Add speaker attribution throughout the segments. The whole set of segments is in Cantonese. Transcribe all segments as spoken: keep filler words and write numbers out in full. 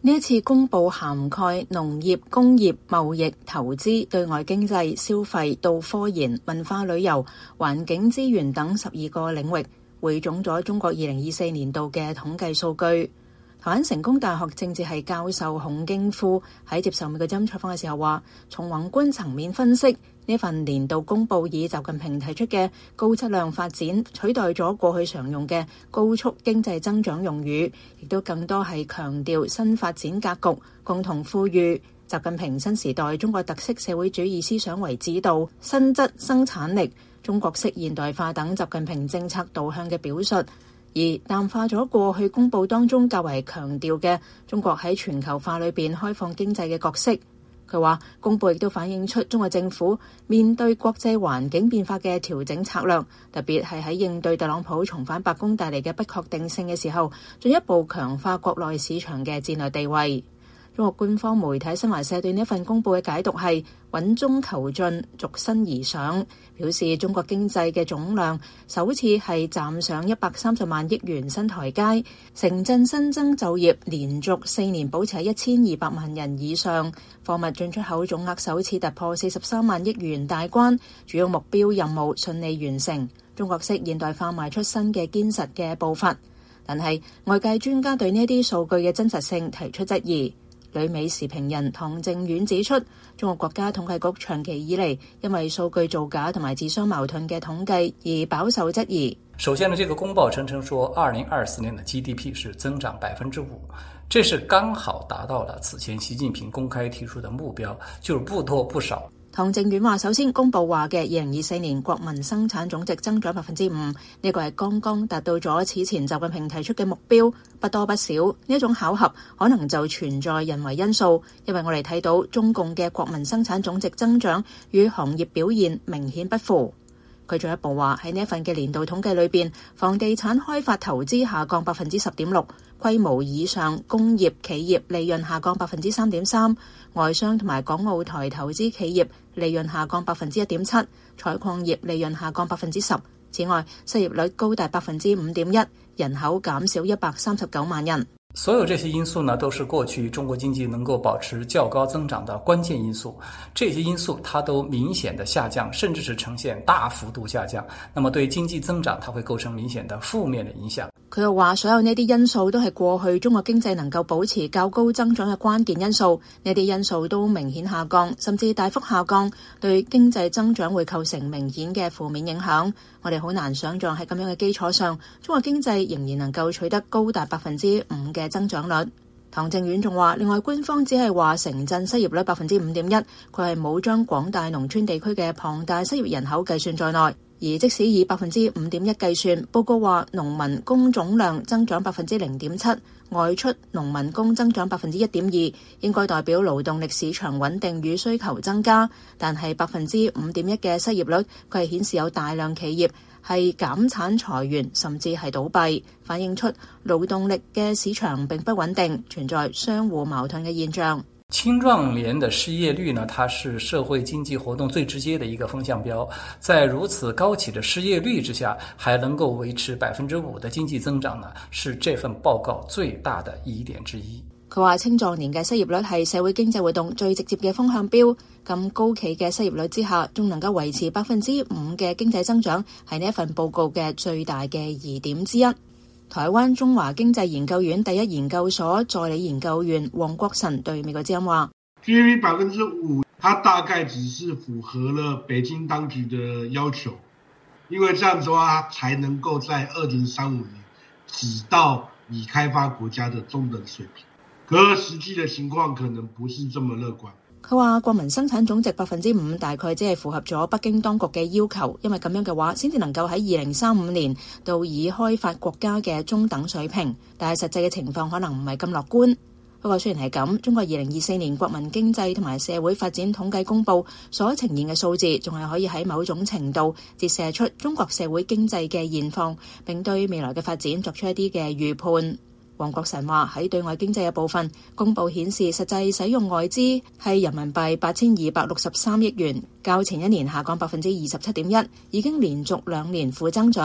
Speaker 1: 呢一次公佈涵蓋農業、工業、貿易、投資、對外經濟、消費到科研、文化旅遊、環境資源等十二個領域，匯總咗中國二零二四年度嘅統計數據。台灣成功大學政治系教授孔敬夫喺接受美國之音採訪嘅時候話，從宏觀層面分析，呢份年度公佈以習近平提出嘅高質量發展取代咗過去常用嘅高速經濟增長用語，亦都更多係強調新發展格局，共同富裕。習近平新時代中國特色社會主義思想為指導，新質生產力、中國式現代化等習近平政策導向嘅表述，而淡化咗過去公佈當中較為強調嘅中國喺全球化裏邊開放經濟嘅角色。佢話公佈亦都反映出中國政府面對國際環境變化嘅調整策略，特別係喺應對特朗普重返白宮帶嚟嘅不確定性嘅時候，進一步強化國內市場嘅戰略地位。中國官方媒體新華社對呢一份公佈嘅解讀係穩中求進，逐新而上，表示中國經濟嘅總量首次係站上一百三十萬億元新台階，城鎮新增就業連續四年保持喺一千二百萬人以上，貨物進出口總額首次突破四十三萬億元大關，主要目標任務順利完成，中國式現代化邁出新嘅堅實嘅步伐。但係外界專家對呢啲數據嘅真實性提出質疑。旅美時評人唐靖遠指出，中國國家統計局長期以嚟因為數據造假同埋自相矛盾嘅統計而飽受質疑。
Speaker 2: 首先呢，這個公報聲稱說二零二四年的 G D P 是增長百分之五，這是剛好達到了此前習近平公開提出的目標，就是不多不少。
Speaker 1: 唐靖遠話：首先公佈話嘅二零二四年國民生產總值增長百分之五，呢個係剛剛達到咗此前習近平提出嘅目標，不多不少。呢一種巧合可能就存在人為因素，因為我哋睇到中共嘅國民生產總值增長與行業表現明顯不符。佢進一步話喺呢一份嘅年度統計裏邊，房地產開發投資下降百分之十點六，規模以上工業企業利潤下降百分之三點三，外商同埋港澳台投資企業利潤下降百分之一點七，採礦業利潤下降百分之十。此外，失業率高達百分之五點一，人口減少一百三十九萬人。
Speaker 2: 所有這些因素呢，都是過去中國經濟能夠保持較高增長的關鍵因素。這些因素它都明顯的下降，甚至是呈現大幅度下降。那麼對經濟增長，它會構成明顯的負面的影響。
Speaker 1: 佢又話，所有呢啲因素都係過去中國經濟能夠保持較高增長嘅關鍵因素。呢啲因素都明顯下降，甚至大幅下降，對經濟增長會構成明顯嘅負面影響。我哋好難想象喺咁樣嘅基礎上，中國經濟仍然能夠取得高達百分之五嘅增長率。唐靖遠仲話，另外官方只係話城鎮失業率百分之五點一，佢係冇將廣大農村地區嘅龐大失業人口計算在內。而即使以百分之五點一計算，報告話農民工總量增長百分之零點七，外出農民工增長百分之一點二，應該代表勞動力市場穩定與需求增加。但係百分之五點一嘅失業率，佢係顯示有大量企業係減產裁員，甚至係倒閉，反映出勞動力嘅市場並不穩定，存在相互矛盾嘅現象。
Speaker 2: 青壯年的失業率呢，它是社會經濟活動最直接的一個風向標。在如此高企的失業率之下，還能夠維持百分之五的經濟增長呢，是這份報告最大的疑點之一。
Speaker 1: 佢話青壯年嘅失業率係社會經濟活動最直接嘅風向標。咁高企嘅失業率之下，仲能夠維持百分之五嘅經濟增長，係呢一份報告嘅最大嘅疑點之一。台灣中華經濟研究院第一研究所助理研究員黃國臣對美國之音話
Speaker 3: ：G D P 百分之五，它大概只是符合了北京當局的要求，因為這樣子的話，它才能夠在二零三五年只到已開發國家的中等水平。可實際的情況可能不是這麼樂觀。
Speaker 1: 佢話國民生產總值百分之五大概只係符合咗北京當局嘅要求，因為咁樣嘅話先至能夠喺二零三五年到已開發國家嘅中等水平，但係實際嘅情況可能唔係咁樂觀。不過雖然係咁，中國二零二四年國民經濟同埋社會發展統計公佈所呈現嘅數字，仲係可以喺某種程度折射出中國社會經濟嘅現況，並對未來嘅發展作出一啲嘅預判。黃國臣話喺對外經濟嘅部分，公佈顯示實際使用外資係人民幣八千二百六十三億元，較前一年下降百分之二十七點一，已經連續兩年負增長。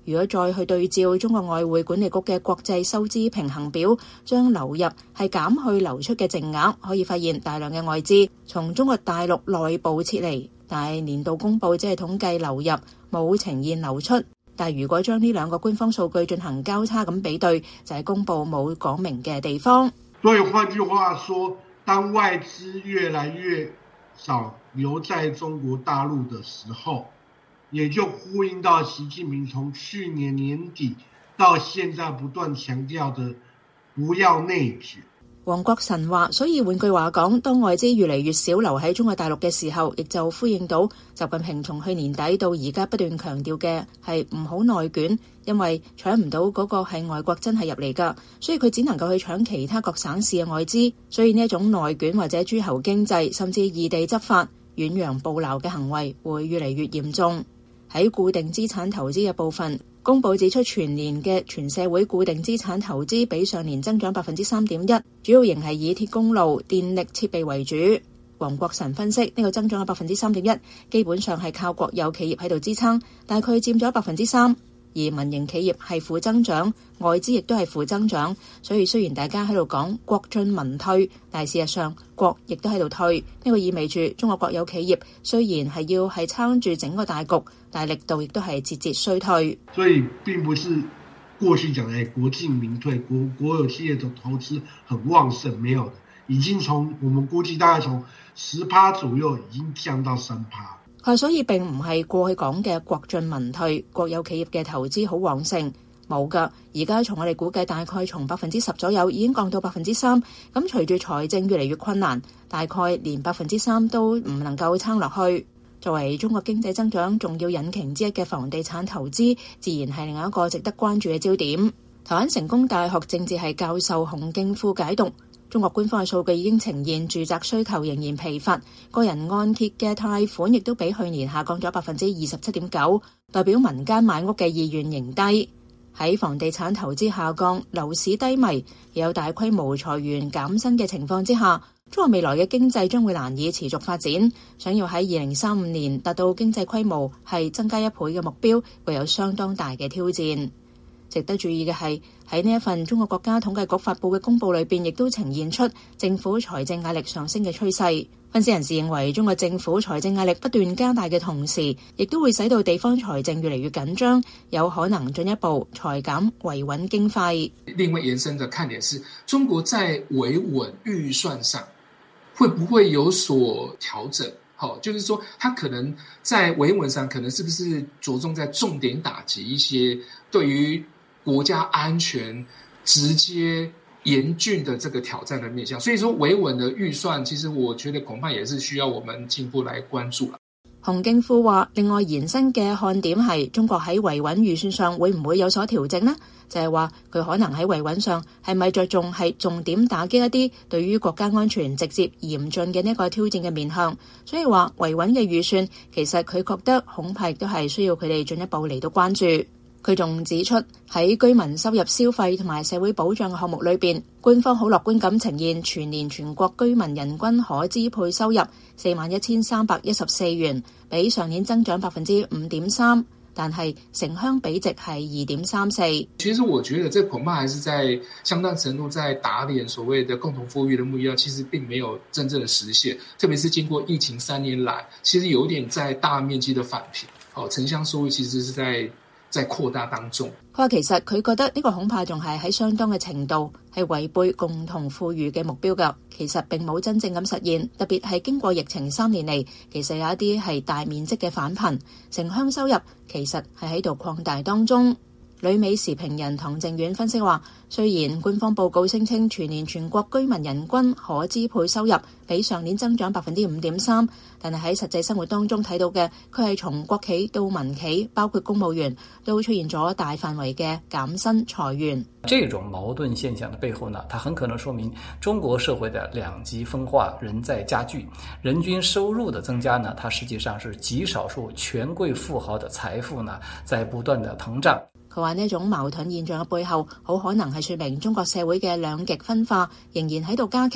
Speaker 1: 如果再去對照中國外匯管理局嘅國際收支平衡表，將流入係減去流出嘅淨額，可以發現大量嘅外資從中國大陸內部撤離，但係年度公佈只係統計流入，冇呈現流出。但係如果將呢兩個官方數據進行交叉咁比對，就係公佈冇講明嘅地方。
Speaker 3: 所以換句話說，當外資越來越少留在中國大陸的時候，也就呼應到習近平從去年年底到現在不斷強調的不要內卷。
Speaker 1: 黃國臣話，所以換句話講，當外資越嚟越少留喺中國大陸嘅時候，亦就呼應到習近平從去年底到而家不斷強調嘅係唔好內卷，因為搶唔到嗰個係外國真係入嚟㗎，所以佢只能夠去搶其他各省市嘅外資，所以呢一種內卷或者諸侯經濟，甚至異地執法、遠洋捕撈嘅行為會越嚟越嚴重。喺固定資產投資嘅部分，公佈指出全年嘅全社會固定資產投資比上年增長百分之三點一，主要仍係以鐵公路、電力設備為主。黃國臣分析，呢、這個增長嘅百分之三點一，基本上係靠國有企業喺度支撐，大概佔咗百分之三。而民營企業係負增長，外資亦都係負增長，所以雖然大家喺度講國進民退，但係事實上國亦都喺度退。呢、這個意味住中國國有企業雖然係要係撐住整個大局，但係力度亦都係節節衰退。
Speaker 3: 所以並不是過去講嘅國進民退，國國有企業的投資很旺盛，沒有的，已經從我們估計大概從十趴左右已經降到三趴。
Speaker 1: 所以並唔係過去講嘅國進民退，國有企業嘅投資好旺盛，冇㗎。而家從我哋估計，大概從百分之十左右已經降到百分之三。咁隨住財政越嚟越困難，大概連百分之三都唔能夠撐落去。作為中國經濟增長重要引擎之一嘅房地產投資，自然係另一個值得關注嘅焦點。台灣成功大學政治系教授洪敬富解讀，中國官方嘅數據已經呈現住宅需求仍然疲乏，個人按揭嘅貸款亦都比去年下降咗百分之二十七點九，代表民間買屋嘅意願仍低。喺房地產投資下降、樓市低迷、有大規模裁員減薪嘅情況之下，中國未來嘅經濟將會難以持續發展。想要喺二零三五年達到經濟規模係增加一倍嘅目標，會有相當大嘅挑戰。值得注意嘅係，喺呢一份中國國家統計局發布嘅公佈裏邊，亦都呈現出政府財政壓力上升嘅趨勢。分析人士認為，中國政府財政壓力不斷加大嘅同時，亦都會使到地方財政越嚟越緊張，有可能進一步裁減維穩經費。
Speaker 4: 另外延伸的看點是，中國在維穩預算上會不會有所調整？好，就是說，它可能在維穩上，可能是不是着重在重點打擊一些對於國家安全直接嚴峻的這個挑戰的面向，所以說維穩的預算，其實我覺得恐怕也是需要我們進一步來關注啦。
Speaker 1: 洪敬富話，另外延伸嘅看點係中國喺維穩預算上會唔會有所調整呢？就係話佢可能喺維穩上係咪着重係重點打擊一啲對於國家安全直接嚴峻嘅呢個挑戰嘅面向，所以話維穩嘅預算其實佢覺得恐怕亦都係需要佢哋進一步嚟到關注。佢仲指出，喺居民收入消費同埋社會保障嘅項目裏邊，官方好樂觀咁呈現全年全國居民人均可支配收入四萬一千三百一十四元，比上年增長百分之五點三，但係城鄉比值係二點三四。
Speaker 4: 其實我覺得這恐怕還是在相當程度在打臉所謂的共同富裕的目標，其實並沒有真正的實現，特別是經過疫情三年來，其實有點在大面積的返貧，哦，城鄉收入其實是在在擴大當中。
Speaker 1: 佢話其實佢覺得呢個恐怕仲係喺相當嘅程度係違背共同富裕嘅目標㗎，其實並冇真正咁實現。特別係經過疫情三年嚟，其實有一啲係大面積嘅返貧，城鄉收入其實係喺度擴大當中。旅美時評人唐正遠分析話，雖然官方報告聲稱全年全國居民人均可支配收入比上年增長百分之五點三，但係喺實際生活當中睇到嘅，佢係從國企到民企，包括公務員，都出現咗大範圍嘅減薪裁員。
Speaker 2: 這種矛盾現象的背後呢，它很可能說明中國社會的兩極分化仍在加劇。人均收入的增加呢，它實際上是極少數權貴富豪的財富呢，在不斷的膨脹。
Speaker 1: 佢話呢種矛盾現象嘅背後，好可能係說明中國社會嘅兩極分化仍然喺度加劇，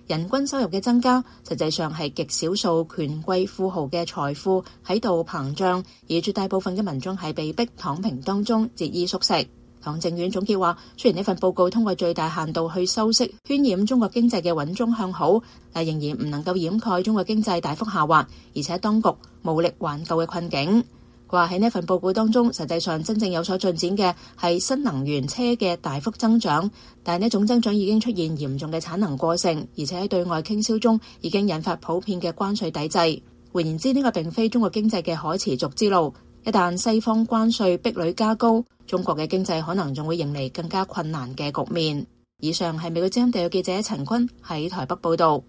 Speaker 1: 人均收入嘅增加，實際上係極少數權貴富豪嘅財富喺度膨脹，而絕大部分嘅民眾係被逼躺平當中節衣縮食。唐正遠總結話，雖然呢份報告通過最大限度去修飾渲染中國經濟嘅穩中向好，但仍然唔能夠掩蓋中國經濟大幅下滑，而且當局無力挽救嘅困境。佢話喺呢份報告當中，實際上真正有所進展嘅係新能源車嘅大幅增長，但係呢種增長已經出現嚴重嘅產能過剩，而且喺對外傾銷中已經引發普遍嘅關稅抵制。換言之，呢個並非中國經濟嘅可持續之路。一旦西方關稅壁壘加高，中國嘅經濟可能仲會迎嚟更加困難嘅局面。以上係美國之音特約記者陳坤喺台北報道。